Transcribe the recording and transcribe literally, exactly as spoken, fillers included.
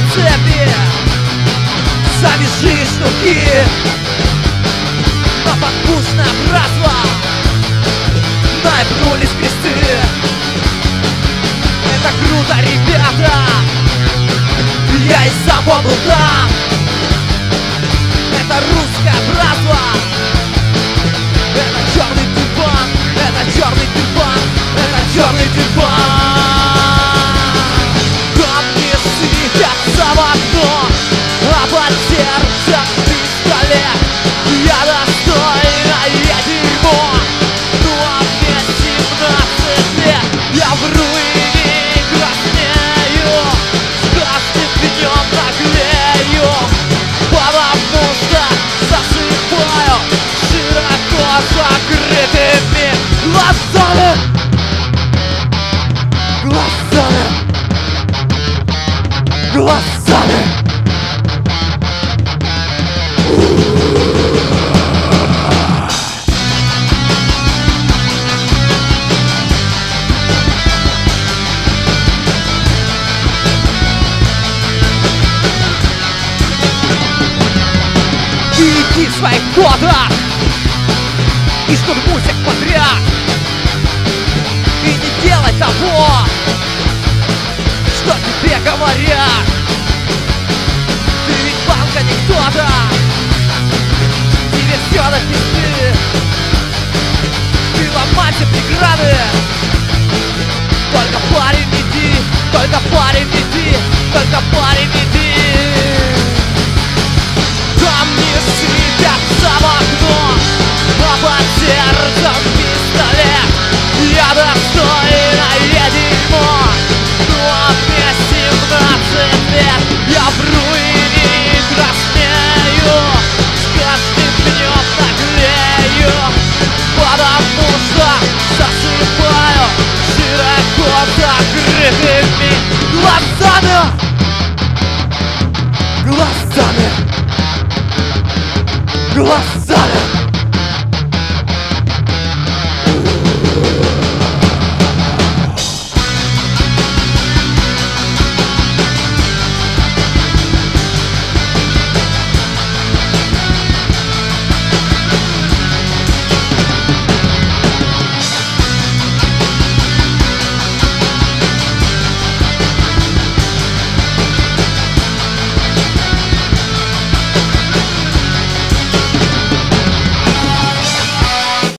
цепи, завяжи шнурки, но подпустная братва наебнулись кресты. Это круто, ребята, я и сам был там. Это русская братва, это черный тюрбан, это черный тюрбан, это черный тюрбан. Камни светятся в окно, а под сердцем пистолет. Я достойна, я дерьмо, ну а мне семнадцать лет. Я вру и не краснею, с каждым днем наглею, потому что засыпаю широко закрытыми глазами. Глазами, глазами. Иди в своих кодах и штурмуй всех подряд, и не делай того, что тебе говорят. Ты ведь банка не кто-то, тебе все до пизды. Ты ломай все преграды, только парень иди, только парень иди, только парень иди. Камни светятся в окно, а под сердцем пистолет. Я достойна, я дерьмо, ну а мне семнадцать лет. Я вру и не краснею, с каждым днем наглею, потому что засыпаю широко закрытыми глазами. Глазами, глазами.